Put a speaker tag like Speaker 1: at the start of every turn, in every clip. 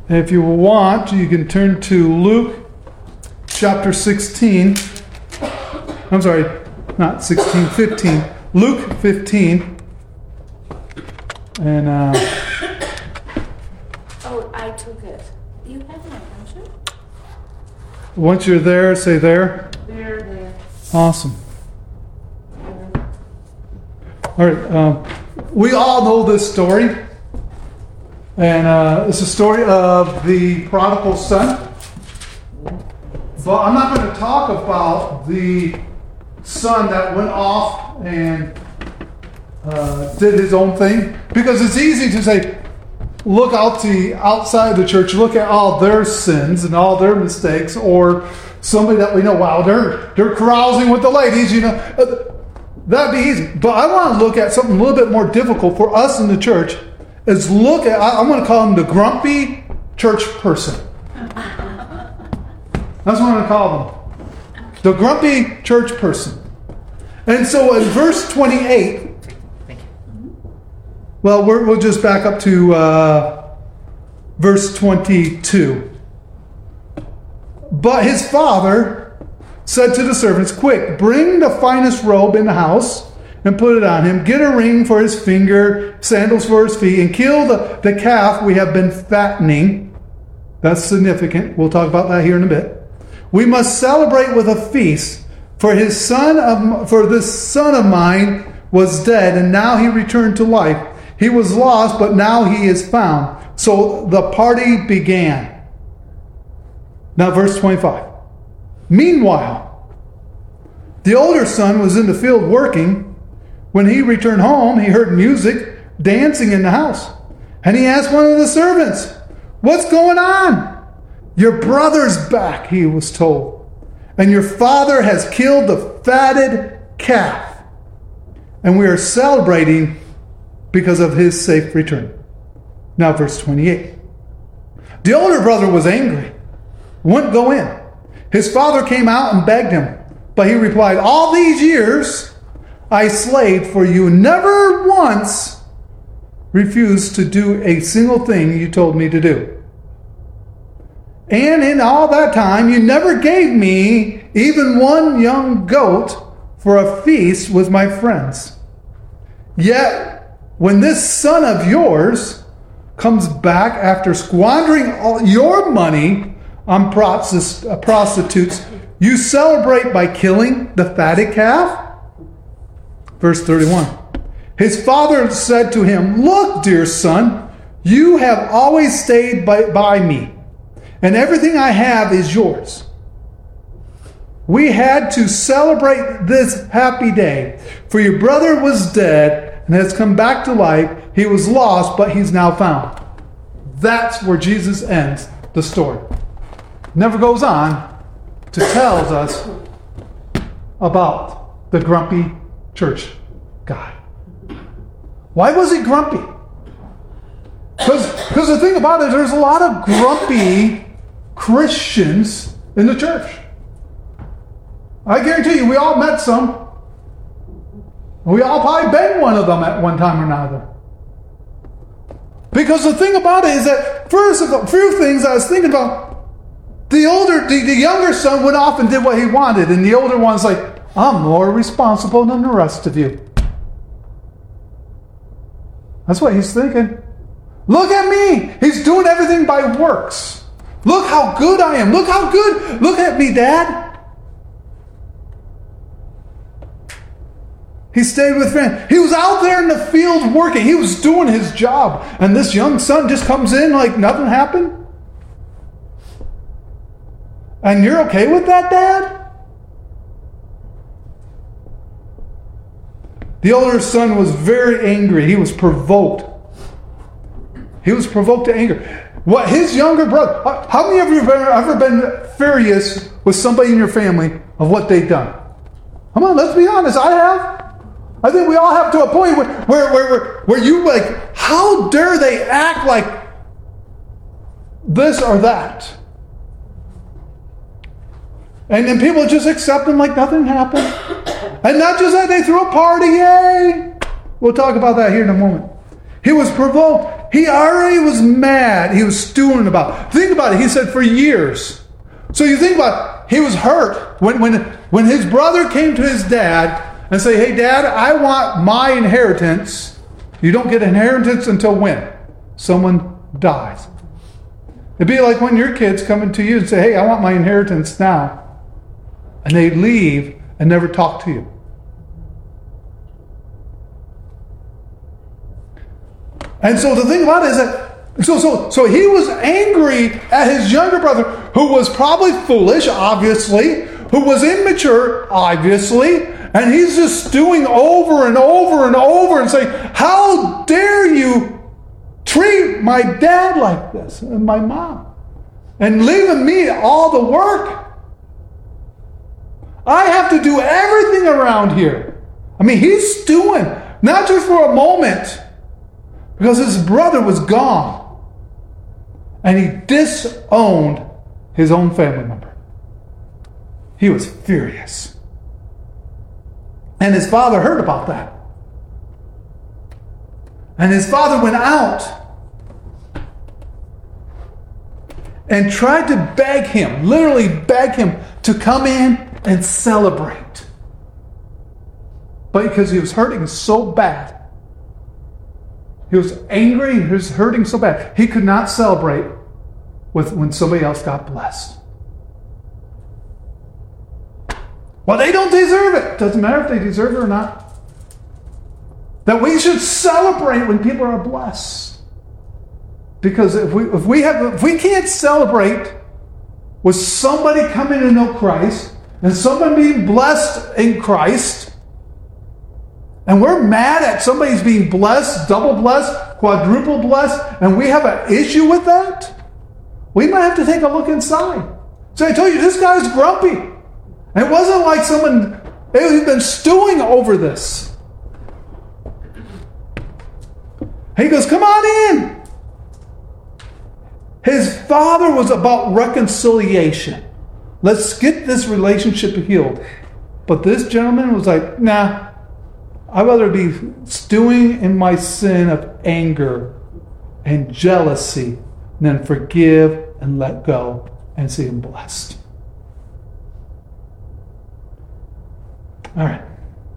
Speaker 1: If you want, you can turn to Luke chapter 16. I'm sorry, not 16, 15. Luke 15. And
Speaker 2: I took it. You have my attention?
Speaker 1: Once you're there, say there.
Speaker 2: There.
Speaker 1: Awesome. All right. We all know this story. And it's a story of the prodigal son. But I'm not going to talk about the son that went off and did his own thing. Because it's easy to say, look outside the church, look at all their sins and all their mistakes, or somebody that we know, wow, they're carousing with the ladies, that'd be easy. But I want to look at something a little bit more difficult for us in the church. Is look at, I'm going to call him the grumpy church person. That's what I'm going to call them. The grumpy church person. And so in verse 28, well, we'll just back up to verse 22. But his father said to the servants, quick, bring the finest robe in the house and put it on him. Get a ring for his finger, sandals for his feet, and kill the calf we have been fattening. That's significant. We'll talk about that here in a bit. We must celebrate with a feast, for this son of mine was dead, and now he returned to life. He was lost, but now he is found. So the party began. Now verse 25. Meanwhile, the older son was in the field working. When he returned home, he heard music, dancing in the house. And he asked one of the servants, what's going on? Your brother's back, he was told. And your father has killed the fatted calf. And we are celebrating because of his safe return. Now verse 28. The older brother was angry, wouldn't go in. His father came out and begged him. But he replied, all these years I slaved for you, never once refused to do a single thing you told me to do. And in all that time, you never gave me even one young goat for a feast with my friends. Yet, when this son of yours comes back after squandering all your money on prostitutes, you celebrate by killing the fatted calf? Verse 31. His father said to him, look, dear son, you have always stayed by me, and everything I have is yours. We had to celebrate this happy day, for your brother was dead and has come back to life. He was lost, but he's now found. That's where Jesus ends the story. Never goes on to tell us about the grumpy church guy. Why was he grumpy? Because the thing about it, there's a lot of grumpy Christians in the church. I guarantee you, we all met some. We all probably been one of them at one time or another. Because the thing about it is that, first of a few things I was thinking about, the younger son went off and did what he wanted, and the older one's like, I'm more responsible than the rest of you. That's what he's thinking. Look at me. He's doing everything by works. Look how good I am. Look how good. Look at me, Dad. He stayed with friends. He was out there in the field working. He was doing his job. And this young son just comes in like nothing happened. And you're okay with that, Dad? The older son was very angry. He was provoked. He was provoked to anger. What his younger brother, how many of you have ever been furious with somebody in your family of what they've done? Come on, let's be honest. I have. I think we all have to a point where you like, how dare they act like this or that? And then people just accept them like nothing happened. And not just that, they threw a party, yay! We'll talk about that here in a moment. He was provoked. He already was mad. He was stewing about it. Think about it. He said for years. So you think about it. He was hurt when his brother came to his dad and say, hey, Dad, I want my inheritance. You don't get inheritance until when? Someone dies. It'd be like when your kids come to you and say, hey, I want my inheritance now. And they leave and never talk to you. And so the thing about it is that, so he was angry at his younger brother, who was probably foolish, obviously, who was immature, obviously, and he's just stewing over and over and over and saying, how dare you treat my dad like this and my mom, and leaving me all the work. I have to do everything around here. I mean, he's stewing, not just for a moment, because his brother was gone. And he disowned his own family member. He was furious. And his father heard about that. And his father went out and tried to beg him, literally beg him, to come in and celebrate. But because he was hurting so bad, he was angry, he was hurting so bad, he could not celebrate when somebody else got blessed. Well, they don't deserve it. Doesn't matter if they deserve it or not. That we should celebrate when people are blessed. Because if we can't celebrate with somebody coming to know Christ and someone being blessed in Christ, and we're mad at somebody's being blessed, double blessed, quadruple blessed, and we have an issue with that, we might have to take a look inside. So I told you, this guy's grumpy. And it wasn't like someone, they've been stewing over this. He goes, come on in. His father was about reconciliation. Let's get this relationship healed. But this gentleman was like, nah, I'd rather be stewing in my sin of anger and jealousy than forgive and let go and see him blessed. All right.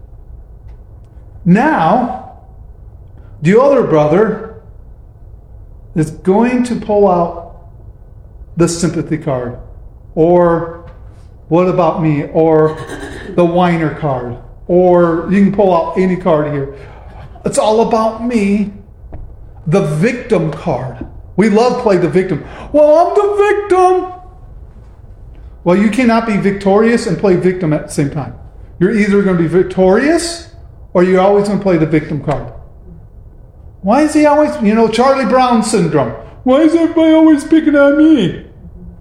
Speaker 1: Now, the older brother is going to pull out the sympathy card, or what about me, or the whiner card, or you can pull out any card here. It's all about me. The victim card. We love playing the victim. Well, I'm the victim. Well, you cannot be victorious and play victim at the same time. You're either going to be victorious or you're always going to play the victim card. Why is he always, Charlie Brown syndrome? Why is everybody always picking on me?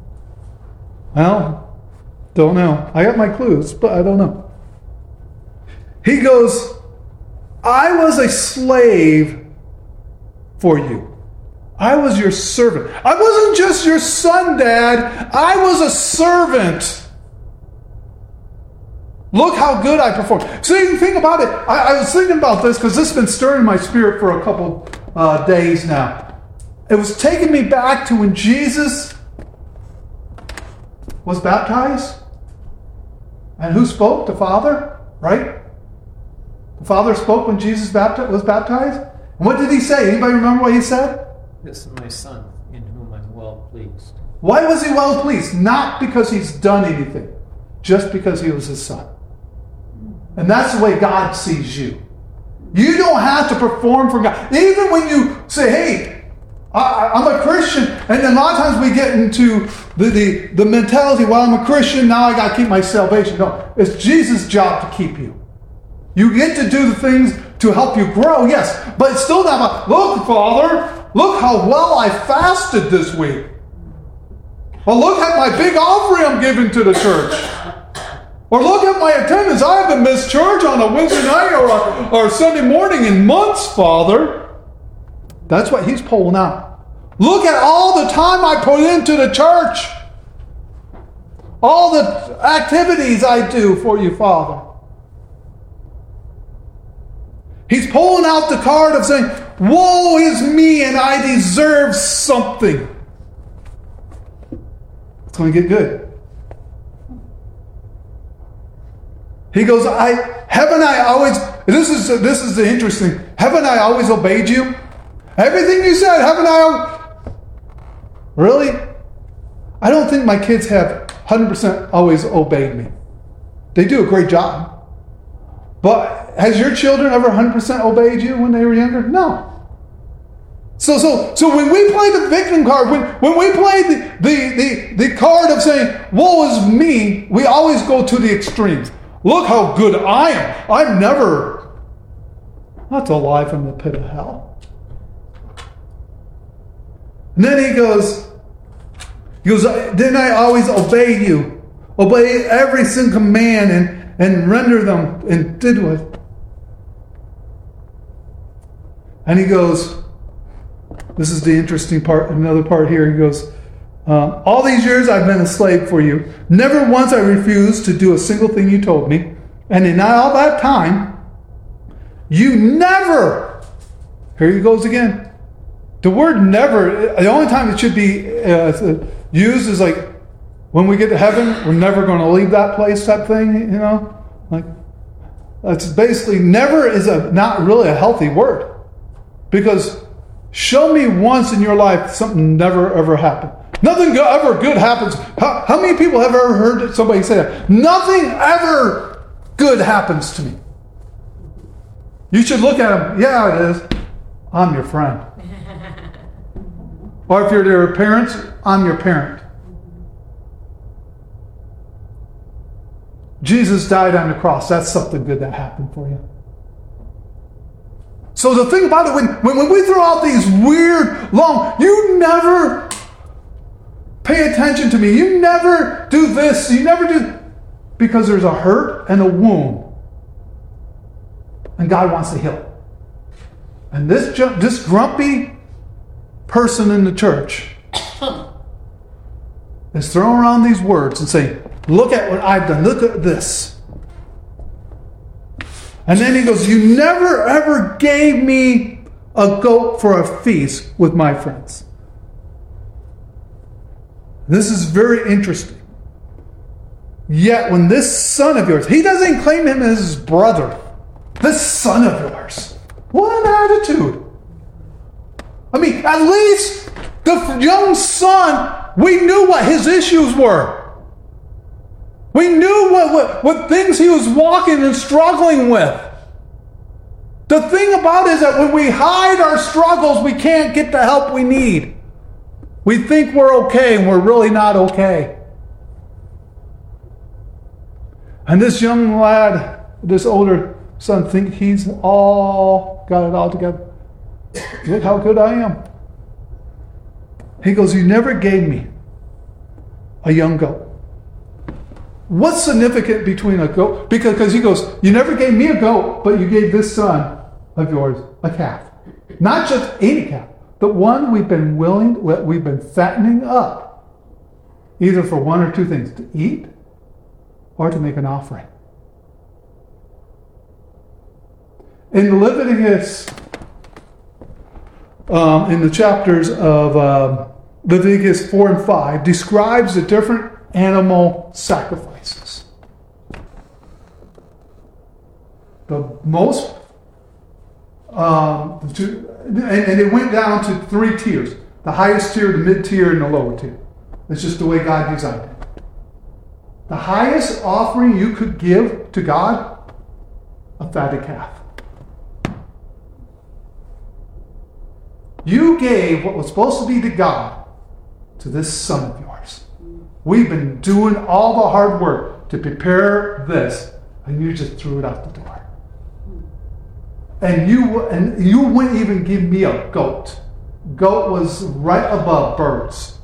Speaker 1: Well, don't know. I got my clues, but I don't know. He goes, I was a slave for you. I was your servant. I wasn't just your son, Dad. I was a servant. Look how good I performed. See, think about it. I was thinking about this because this has been stirring my spirit for a couple days now. It was taking me back to when Jesus was baptized. And who spoke? The Father, right? The Father spoke when Jesus was baptized. And what did he say? Anybody remember what he said?
Speaker 3: This is my son, in whom I'm well pleased.
Speaker 1: Why was he well pleased? Not because he's done anything, just because he was his son. And that's the way God sees you. You don't have to perform for God. Even when you say, hey, I'm a Christian, and then a lot of times we get into the mentality, well, I'm a Christian, now I got to keep my salvation. No, it's Jesus' job to keep you. You get to do the things to help you grow, yes, but it's still not about, look, Father, look how well I fasted this week. Well, look at my big offering I'm giving to the church. Or look at my attendance. I haven't missed church on a Wednesday night or Sunday morning in months, Father. That's what he's pulling out. Look at all the time I put into the church. All the activities I do for you, Father. He's pulling out the card of saying, woe is me and I deserve something. It's going to get good. He goes, haven't I always, this is the interesting, haven't I always obeyed you? Everything you said, haven't I? Really? I don't think my kids have 100% always obeyed me. They do a great job. But has your children ever 100% obeyed you when they were younger? No. So when we play the victim card, when we play the card of saying, woe is me, we always go to the extremes. Look how good I am. I'm never, that's a lie from the pit of hell. And then he goes, didn't I always obey you? Obey every single command and render them and did what? And he goes, this is the interesting part, another part here. He goes, all these years I've been a slave for you. Never once I refused to do a single thing you told me. And in all that time, you never, here he goes again. The word never, the only time it should be used is like, when we get to heaven, we're never going to leave that place type thing, you know? Like, that's basically, never is not really a healthy word. Because show me once in your life something never ever happened. Nothing ever good happens. How many people have ever heard somebody say that? Nothing ever good happens to me. You should look at them. Yeah, it is. I'm your friend. Or if you're their parents, I'm your parent. Jesus died on the cross. That's something good that happened for you. So the thing about it, when we throw out these weird, long, you never pay attention to me. You never do this. You never do, because there's a hurt and a wound. And God wants to heal it. And this grumpy person in the church is throwing around these words and saying, look at what I've done. Look at this. And then he goes, you never ever gave me a goat for a feast with my friends. This is very interesting. Yet when this son of yours, he doesn't claim him as his brother. This son of yours. What an attitude. I mean, at least the young son, we knew what his issues were. We knew what things he was walking and struggling with. The thing about it is that when we hide our struggles, we can't get the help we need. We think we're okay and we're really not okay. And this young lad, this older son, think he's got it all together. Look how good I am. He goes, you never gave me a young goat. What's significant between a goat? Because he goes, you never gave me a goat, but you gave this son of yours a calf. Not just any calf, but one we've been fattening up, either for one or two things, to eat or to make an offering. In Leviticus, in the chapters of Leviticus 4 and 5, describes the different animal sacrifices. The most, and it went down to 3 tiers. The highest tier, the mid-tier, and the lower tier. It's just the way God designed it. The highest offering you could give to God, a fatted calf. You gave what was supposed to be to God to this son of yours. We've been doing all the hard work to prepare this, and you just threw it out the door. And you wouldn't even give me a goat. Goat was right above birds.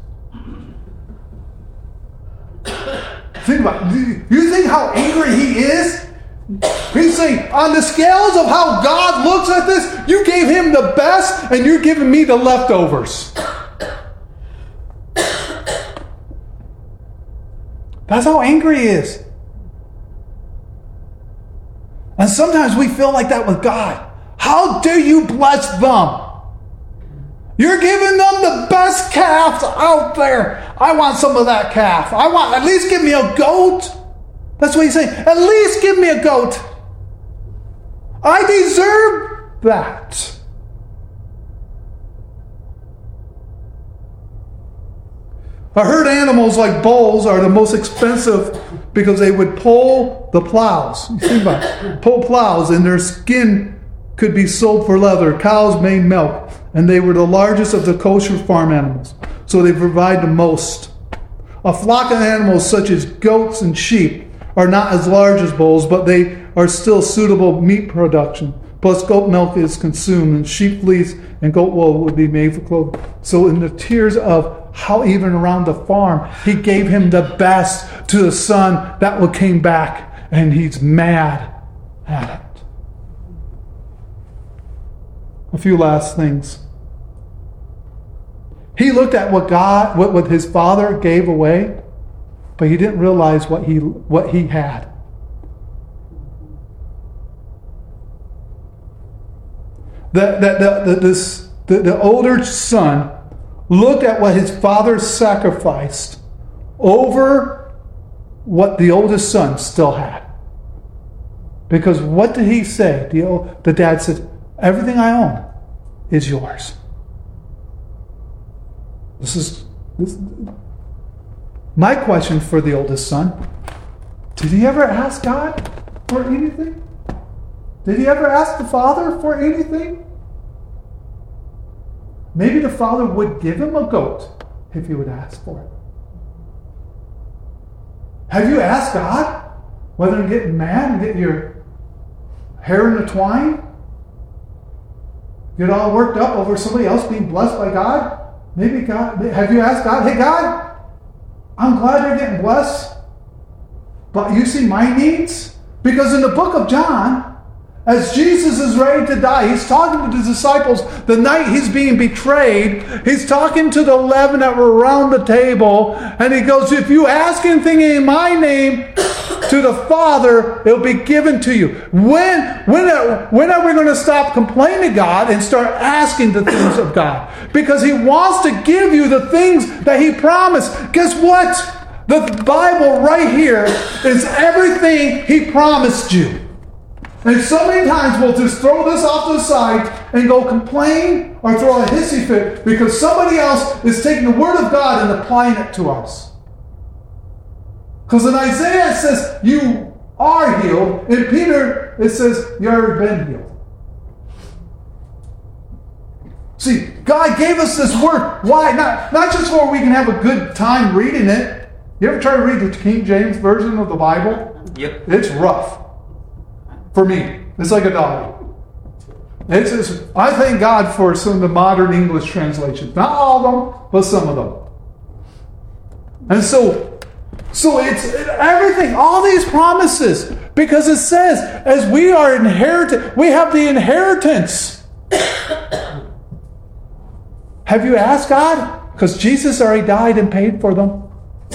Speaker 1: Think about it. You think how angry he is? He's saying, on the scales of how God looks at this, you gave him the best and you're giving me the leftovers. That's how angry he is. And sometimes we feel like that with God. How dare you bless them? You're giving them the best calves out there. I want some of that calf. At least give me a goat. That's what he's saying. At least give me a goat. I deserve that. I heard animals like bulls are the most expensive because they would pull the plows. You think about it. Pull plows, and their skin could be sold for leather. Cows made milk, and they were the largest of the kosher farm animals. So they provide the most. A flock of animals such as goats and sheep are not as large as bulls, but they are still suitable meat production. Plus goat milk is consumed, and sheep fleece and goat wool would be made for clothing. So in the tears of how even around the farm, he gave him the best to the son that came back, and he's mad at it. A few last things. He looked at what his father gave away, but he didn't realize what he had. The older son looked at what his father sacrificed over what the oldest son still had. Because what did he say? The dad said, everything I own is yours. This my question for the oldest son. Did he ever ask God for anything? Did he ever ask the father for anything? Maybe the father would give him a goat if he would ask for it. Have you asked God whether you're getting mad and get your hair in a twine? Get all worked up over somebody else being blessed by God? Maybe God, have you asked God, hey God, I'm glad you're getting blessed, but you see my needs? Because in the book of John, as Jesus is ready to die, he's talking to the disciples the night he's being betrayed. He's talking to the 11 that were around the table. And he goes, if you ask anything in my name to the Father, it'll be given to you. When are we going to stop complaining to God and start asking the things of God? Because he wants to give you the things that he promised. Guess what? The Bible right here is everything he promised you. And so many times we'll just throw this off to the side and go complain or throw a hissy fit because somebody else is taking the Word of God and applying it to us. Because in Isaiah it says, you are healed. In Peter it says, you already been healed. See, God gave us this Word. Why? Not just so we can have a good time reading it. You ever try to read the King James Version of the Bible?
Speaker 3: Yep.
Speaker 1: It's rough. For me, it's like a dog. I thank God for some of the modern English translations. Not all of them, but some of them. And so it's everything, all these promises, because it says, as we are inherited, we have the inheritance. Have you asked God? Because Jesus already died and paid for them.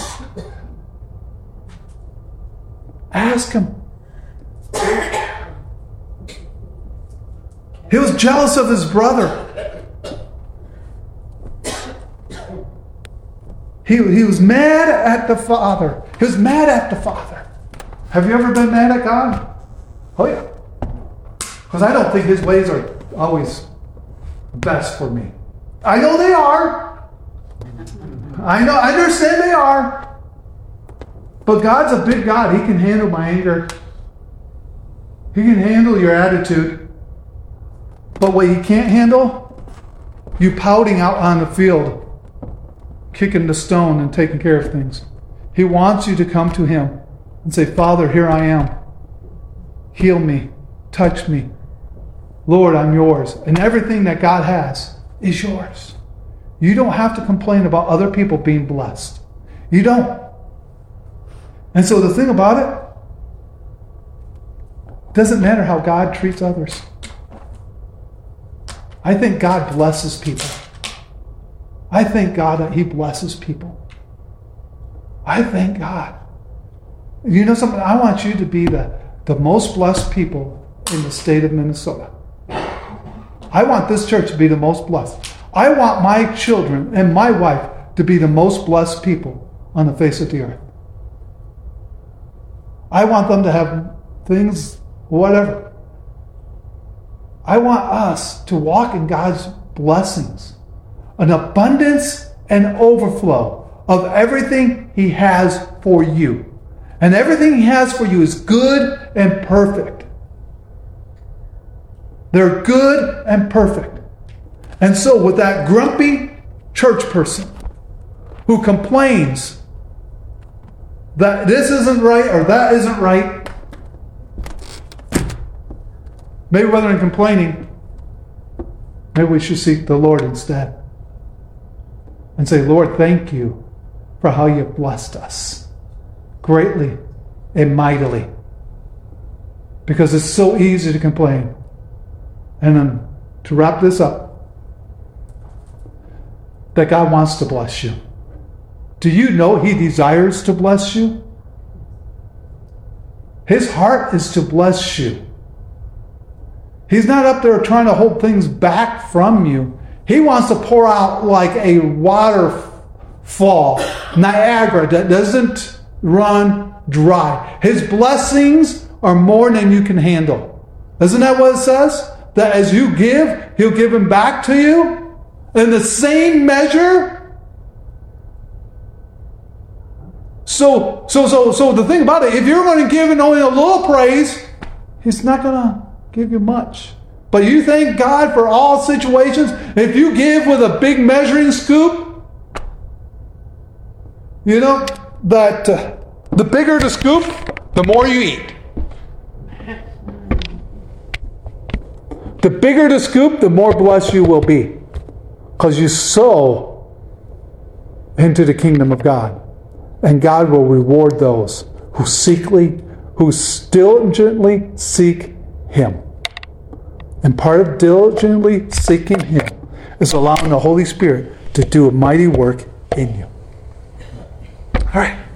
Speaker 1: Ask him. He was jealous of his brother. He was mad at the father. He was mad at the father. Have you ever been mad at God? Oh yeah. Because I don't think his ways are always best for me. I know they are. I understand they are. But God's a big God. He can handle my anger. He can handle your attitude. But what he can't handle, you pouting out on the field, kicking the stone and taking care of things. He wants you to come to him and say, Father, here I am. Heal me. Touch me. Lord, I'm yours. And everything that God has is yours. You don't have to complain about other people being blessed. You don't. And so the thing about it, doesn't matter how God treats others. I think God blesses people. I thank God that he blesses people. I thank God. You know something? I want you to be the most blessed people in the state of Minnesota. I want this church to be the most blessed. I want my children and my wife to be the most blessed people on the face of the earth. I want them to have things, whatever. I want us to walk in God's blessings, an abundance and overflow of everything He has for you. And everything He has for you is good and perfect. They're good and perfect. And so with that grumpy church person who complains that this isn't right or that isn't right, maybe rather than complaining, maybe we should seek the Lord instead. And say, Lord, thank you for how you've blessed us greatly and mightily. Because it's so easy to complain. And then to wrap this up, that God wants to bless you. Do you know He desires to bless you? His heart is to bless you. He's not up there trying to hold things back from you. He wants to pour out like a waterfall, Niagara, that doesn't run dry. His blessings are more than you can handle. Isn't that what it says? That as you give, He'll give them back to you in the same measure. So the thing about it, if you're going to give only a little praise, He's not going to give you much. But you thank God for all situations. If you give with a big measuring scoop, you know that the bigger the scoop, the more you eat. The bigger the scoop, the more blessed you will be. Because you sow into the kingdom of God. And God will reward those who diligently seek Him. And part of diligently seeking Him is allowing the Holy Spirit to do a mighty work in you. All right.